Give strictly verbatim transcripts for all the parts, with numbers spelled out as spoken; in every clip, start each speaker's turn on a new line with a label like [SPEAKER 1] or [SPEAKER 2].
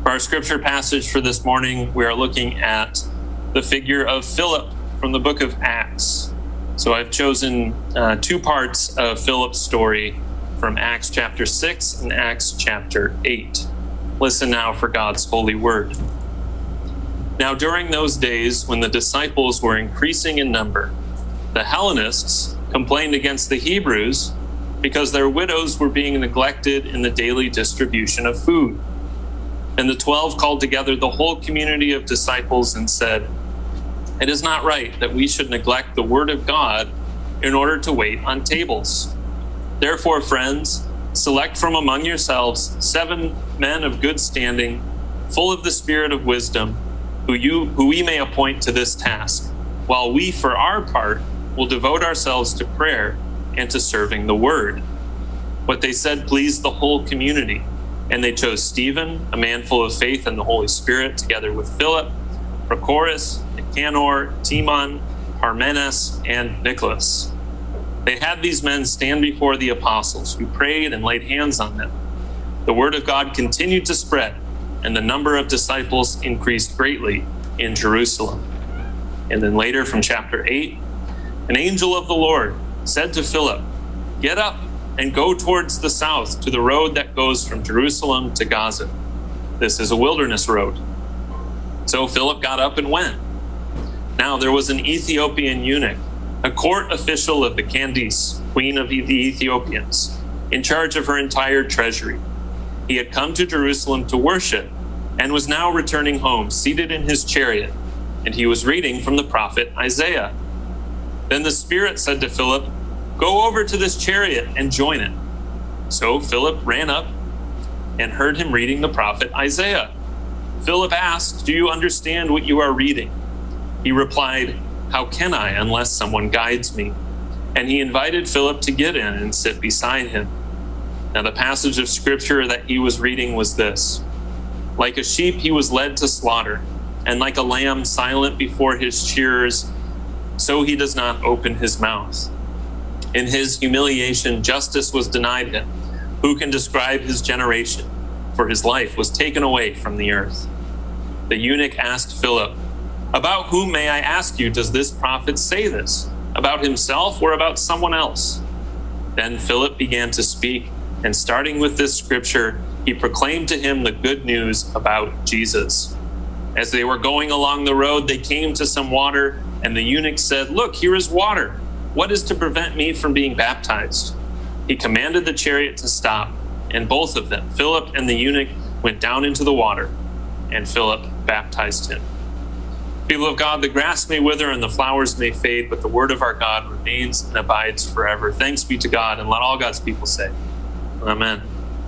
[SPEAKER 1] For our scripture passage for this morning, we are looking at the figure of Philip from the book of Acts. So I've chosen uh, two parts of Philip's story from Acts chapter six and Acts chapter eight. Listen now for God's holy word. Now during those days when the disciples were increasing in number, the Hellenists complained against the Hebrews because their widows were being neglected in the daily distribution of food. And the twelve called together the whole community of disciples and said, "It is not right that we should neglect the word of God in order to wait on tables. Therefore, friends, select from among yourselves seven men of good standing, full of the spirit of wisdom, who you who we may appoint to this task, while we, for our part, will devote ourselves to prayer and to serving the word." What they said pleased the whole community, and they chose Stephen, a man full of faith and the Holy Spirit, together with Philip, Prochorus, Nicanor, Timon, Parmenas, and Nicholas. They had these men stand before the apostles, who prayed and laid hands on them. The word of God continued to spread, and the number of disciples increased greatly in Jerusalem. And then later from chapter eight, an angel of the Lord said to Philip, "Get up and go towards the south to the road that goes from Jerusalem to Gaza. This is a wilderness road." So Philip got up and went. Now there was an Ethiopian eunuch, a court official of the Candace, queen of the Ethiopians, in charge of her entire treasury. He had come to Jerusalem to worship and was now returning home, seated in his chariot, and he was reading from the prophet Isaiah. Then the Spirit said to Philip, "Go over to this chariot and join it." So Philip ran up and heard him reading the prophet Isaiah. Philip asked, "Do you understand what you are reading?" He replied, "How can I unless someone guides me?" And he invited Philip to get in and sit beside him. Now the passage of scripture that he was reading was this: "Like a sheep he was led to slaughter, and like a lamb silent before his shearers, so he does not open his mouth. In his humiliation, justice was denied him. Who can describe his generation? For his life was taken away from the earth." The eunuch asked Philip, "About whom, may I ask you, does this prophet say this? About himself or about someone else?" Then Philip began to speak, and starting with this scripture, he proclaimed to him the good news about Jesus. As they were going along the road, they came to some water, and the eunuch said, "Look, here is water. What is to prevent me from being baptized?" He commanded the chariot to stop, and both of them, Philip and the eunuch, went down into the water, and Philip baptized him. People of God, the grass may wither and the flowers may fade, but the word of our God remains and abides forever. Thanks be to God, and let all God's people say, Amen.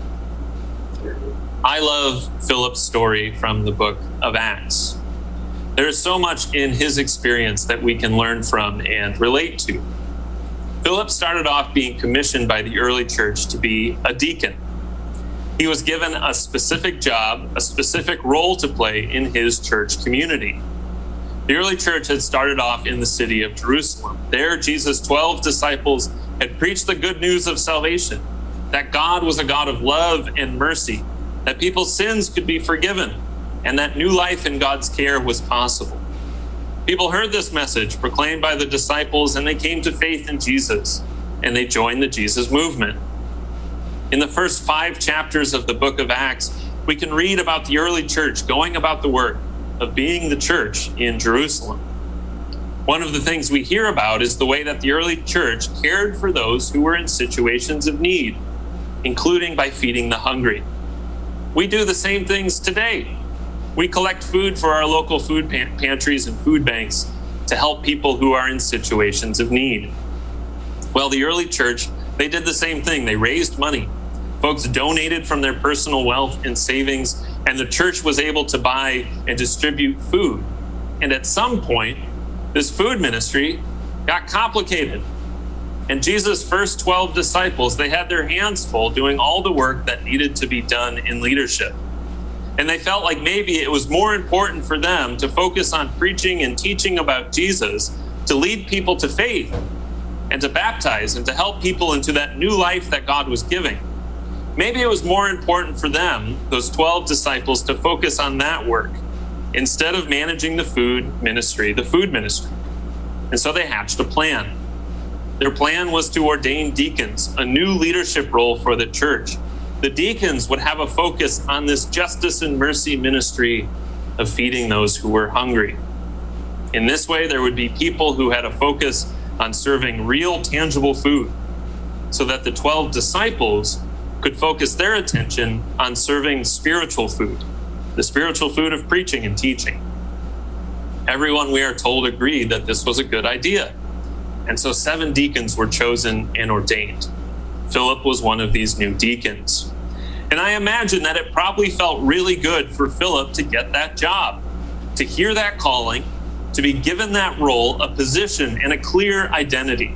[SPEAKER 1] I love Philip's story from the book of Acts. There is so much in his experience that we can learn from and relate to. Philip started off being commissioned by the early church to be a deacon. He was given a specific job, a specific role to play in his church community. The early church had started off in the city of Jerusalem. There, Jesus' twelve disciples had preached the good news of salvation, that God was a God of love and mercy, that people's sins could be forgiven, and that new life in God's care was possible. People heard this message proclaimed by the disciples, and they came to faith in Jesus, and they joined the Jesus movement. In the first five chapters of the book of Acts, we can read about the early church going about the work of being the church in Jerusalem. One of the things we hear about is the way that the early church cared for those who were in situations of need, including by feeding the hungry. We do the same things today. We collect food for our local food pantries and food banks to help people who are in situations of need. Well, the early church, they did the same thing. They raised money. Folks donated from their personal wealth and savings, and the church was able to buy and distribute food. And at some point, this food ministry got complicated. And Jesus' first twelve disciples, they had their hands full doing all the work that needed to be done in leadership. And they felt like maybe it was more important for them to focus on preaching and teaching about Jesus, to lead people to faith and to baptize and to help people into that new life that God was giving. Maybe it was more important for them, those twelve disciples, to focus on that work instead of managing the food ministry, the food ministry. And so they hatched a plan. Their plan was to ordain deacons, a new leadership role for the church. The deacons would have a focus on this justice and mercy ministry of feeding those who were hungry. In this way, there would be people who had a focus on serving real, tangible food, so that the twelve disciples could focus their attention on serving spiritual food, the spiritual food of preaching and teaching. Everyone, we are told, agreed that this was a good idea. And so seven deacons were chosen and ordained. Philip was one of these new deacons. And I imagine that it probably felt really good for Philip to get that job, to hear that calling, to be given that role, a position, and a clear identity.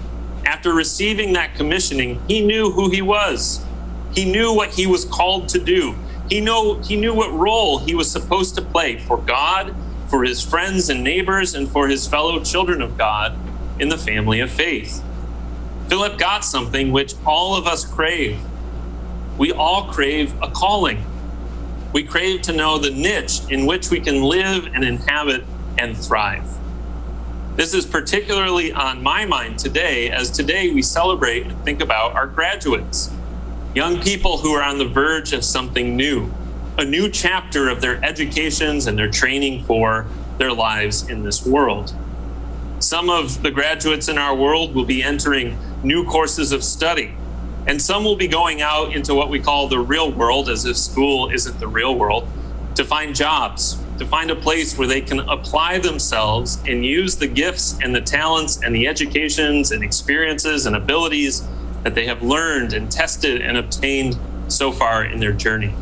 [SPEAKER 1] After receiving that commissioning, he knew who he was. He knew what he was called to do. He know, he knew what role he was supposed to play for God, for his friends and neighbors, and for his fellow children of God in the family of faith. Philip got something which all of us crave. We all crave a calling. We crave to know the niche in which we can live and inhabit and thrive. This is particularly on my mind today, as today we celebrate and think about our graduates, young people who are on the verge of something new, a new chapter of their educations and their training for their lives in this world. Some of the graduates in our world will be entering new courses of study, and some will be going out into what we call the real world, as if school isn't the real world, to find jobs, to find a place where they can apply themselves and use the gifts and the talents and the educations and experiences and abilities that they have learned and tested and obtained so far in their journey.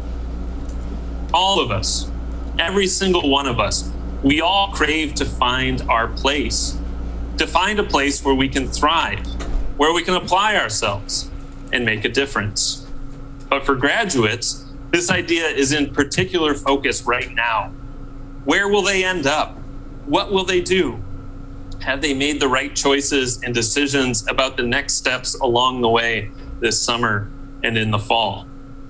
[SPEAKER 1] All of us, every single one of us, we all crave to find our place, to find a place where we can thrive, where we can apply ourselves and make a difference. But for graduates, this idea is in particular focus right now. Where will they end up? What will they do? Have they made the right choices and decisions about the next steps along the way this summer and in the fall?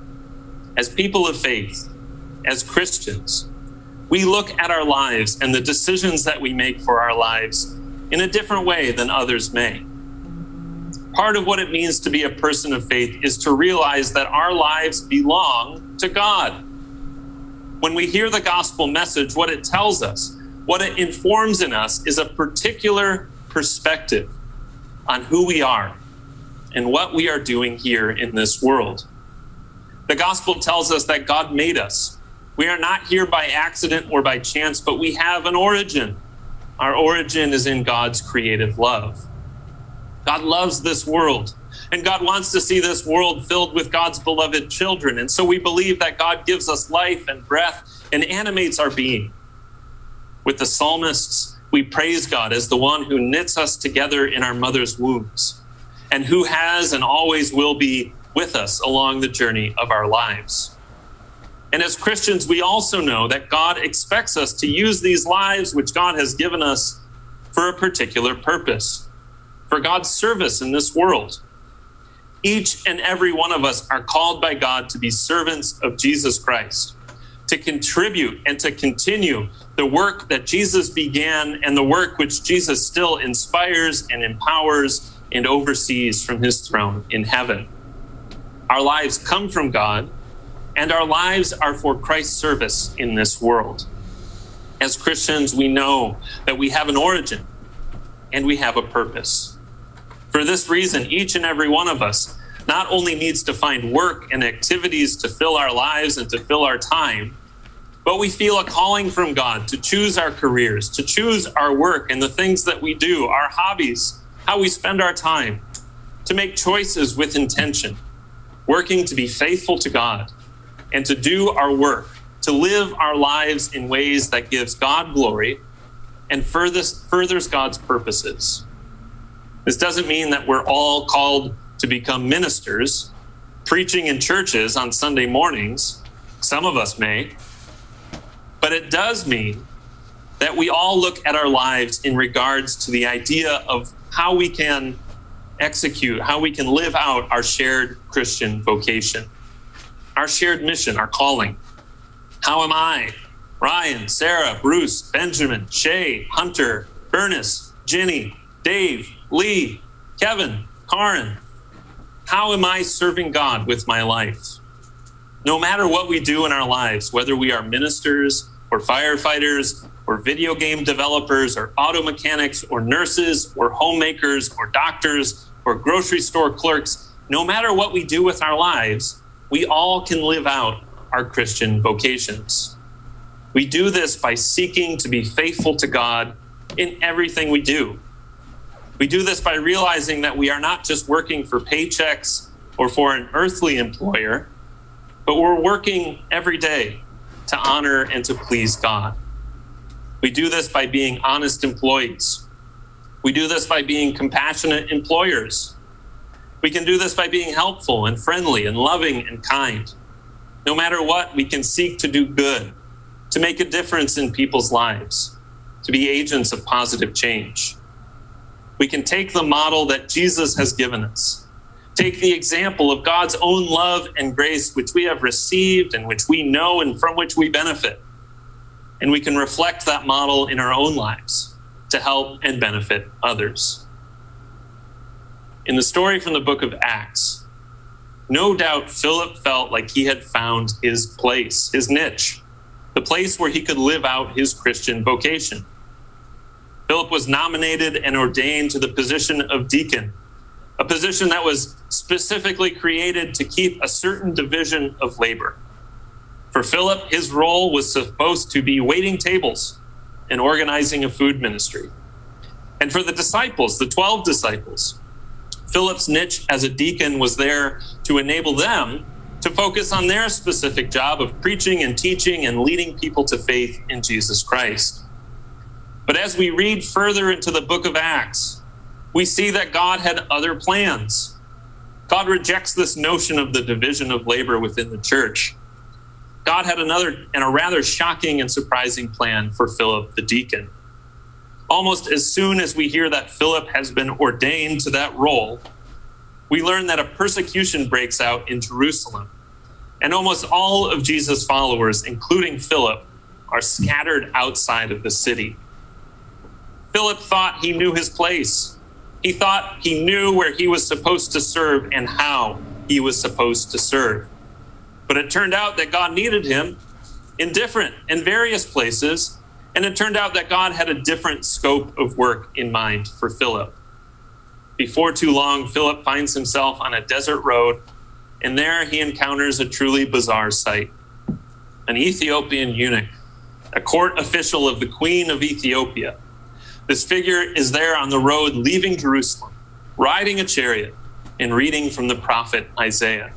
[SPEAKER 1] As people of faith, as Christians, we look at our lives and the decisions that we make for our lives in a different way than others may. Part of what it means to be a person of faith is to realize that our lives belong to God. When we hear the gospel message, what it tells us, what it informs in us, is a particular perspective on who we are and what we are doing here in this world. The gospel tells us that God made us. We are not here by accident or by chance, but we have an origin. Our origin is in God's creative love. God loves this world, and God wants to see this world filled with God's beloved children. And so we believe that God gives us life and breath and animates our being. With the psalmists, we praise God as the one who knits us together in our mother's wombs, and who has and always will be with us along the journey of our lives. And as Christians, we also know that God expects us to use these lives which God has given us for a particular purpose, for God's service in this world. Each and every one of us are called by God to be servants of Jesus Christ, to contribute and to continue the work that Jesus began and the work which Jesus still inspires and empowers and oversees from his throne in heaven. Our lives come from God, and our lives are for Christ's service in this world. As Christians, we know that we have an origin and we have a purpose. For this reason, each and every one of us not only needs to find work and activities to fill our lives and to fill our time, but we feel a calling from God to choose our careers, to choose our work and the things that we do, our hobbies, how we spend our time, to make choices with intention, working to be faithful to God and to do our work, to live our lives in ways that gives God glory and furthers, furthers God's purposes. This doesn't mean that we're all called to become ministers, preaching in churches on Sunday mornings. Some of us may. But it does mean that we all look at our lives in regards to the idea of how we can execute, how we can live out our shared Christian vocation. our shared mission, our calling. How am I, Ryan, Sarah, Bruce, Benjamin, Shay, Hunter, Ernest, Jenny, Dave, Lee, Kevin, Karen, how am I serving God with my life? No matter what we do in our lives, whether we are ministers or firefighters or video game developers or auto mechanics or nurses or homemakers or doctors or grocery store clerks, no matter what we do with our lives, we all can live out our Christian vocations. We do this by seeking to be faithful to God in everything we do. We do this by realizing that we are not just working for paychecks or for an earthly employer, but we're working every day to honor and to please God. We do this by being honest employees. We do this by being compassionate employers. We can do this by being helpful and friendly and loving and kind. No matter what, we can seek to do good, to make a difference in people's lives, to be agents of positive change. We can take the model that Jesus has given us, take the example of God's own love and grace, which we have received and which we know and from which we benefit. And we can reflect that model in our own lives to help and benefit others. In the story from the book of Acts, no doubt Philip felt like he had found his place, his niche, the place where he could live out his Christian vocation. Philip was nominated and ordained to the position of deacon, a position that was specifically created to keep a certain division of labor. For Philip, his role was supposed to be waiting tables and organizing a food ministry. And for the disciples, the twelve disciples, Philip's niche as a deacon was there to enable them to focus on their specific job of preaching and teaching and leading people to faith in Jesus Christ. But as we read further into the book of Acts, we see that God had other plans. God rejects this notion of the division of labor within the church. God had another and a rather shocking and surprising plan for Philip the deacon. Almost as soon as we hear that Philip has been ordained to that role, we learn that a persecution breaks out in Jerusalem, and almost all of Jesus' followers, including Philip, are scattered outside of the city. Philip thought he knew his place. He thought he knew where he was supposed to serve and how he was supposed to serve. But it turned out that God needed him in different and various places, and it turned out that God had a different scope of work in mind for Philip. Before too long, Philip finds himself on a desert road, and there he encounters a truly bizarre sight. An Ethiopian eunuch, a court official of the Queen of Ethiopia. This figure is there on the road leaving Jerusalem, riding a chariot and reading from the prophet Isaiah.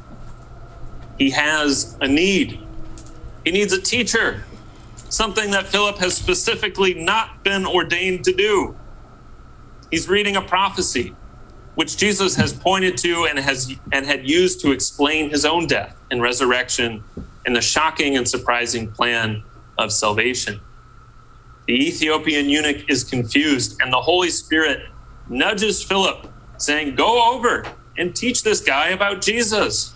[SPEAKER 1] He has a need. He needs a teacher, something that Philip has specifically not been ordained to do. He's reading a prophecy, which Jesus has pointed to and has and had used to explain his own death and resurrection and the shocking and surprising plan of salvation. The Ethiopian eunuch is confused, and the Holy Spirit nudges Philip, saying, "Go over and teach this guy about Jesus."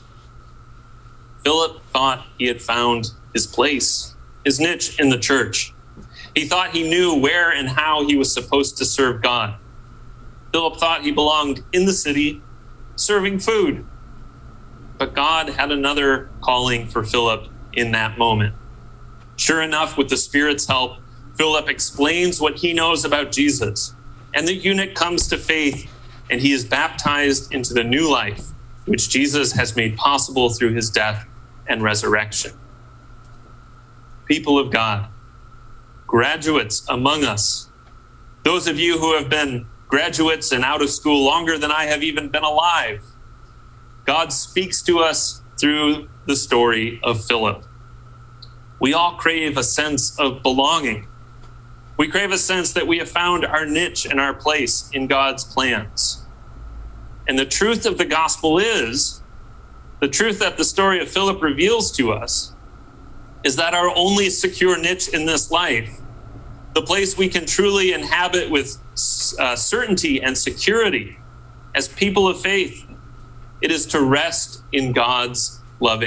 [SPEAKER 1] Philip thought he had found his place, his niche in the church. He thought he knew where and how he was supposed to serve God. Philip thought he belonged in the city, serving food. But God had another calling for Philip in that moment. Sure enough, with the Spirit's help, Philip explains what he knows about Jesus, and the eunuch comes to faith, and he is baptized into the new life, which Jesus has made possible through his death and resurrection. People of God, graduates among us, those of you who have been graduates and out of school longer than I have even been alive, God speaks to us through the story of Philip. We all crave a sense of belonging. We crave a sense that we have found our niche and our place in God's plans. And the truth of the gospel is, the truth that the story of Philip reveals to us, is that our only secure niche in this life, the place we can truly inhabit with uh, certainty and security as people of faith, it is to rest in God's loving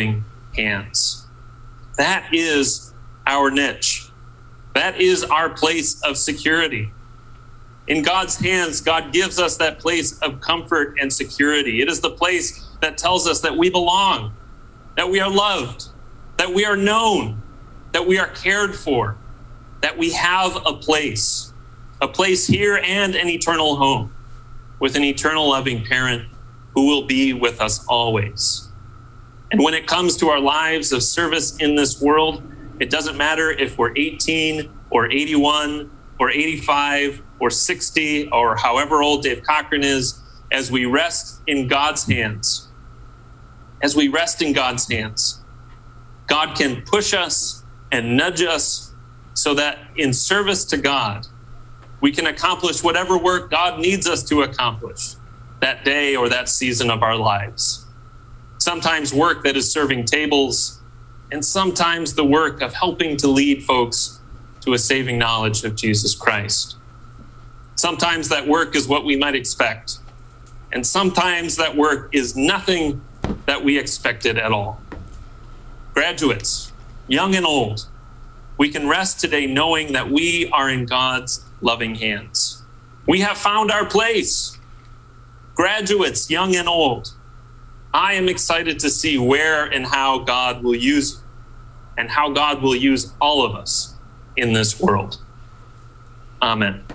[SPEAKER 1] hands. That is our niche. That is our place of security. In God's hands, God gives us that place of comfort and security. It is the place that tells us that we belong, that we are loved, that we are known, that we are cared for, that we have a place, a place here and an eternal home with an eternal loving parent who will be with us always. And when it comes to our lives of service in this world, it doesn't matter if we're eighteen or eighty-one or eighty-five or sixty or however old Dave Cochran is, as we rest in God's hands, as we rest in God's hands, God can push us and nudge us so that in service to God, we can accomplish whatever work God needs us to accomplish that day or that season of our lives. Sometimes work that is serving tables, and sometimes the work of helping to lead folks to a saving knowledge of Jesus Christ. Sometimes that work is what we might expect, and sometimes that work is nothing that we expected at all. Graduates, young and old, we can rest today knowing that we are in God's loving hands. We have found our place. Graduates, young and old, I am excited to see where and how God will use you and how God will use all of us in this world. Amen.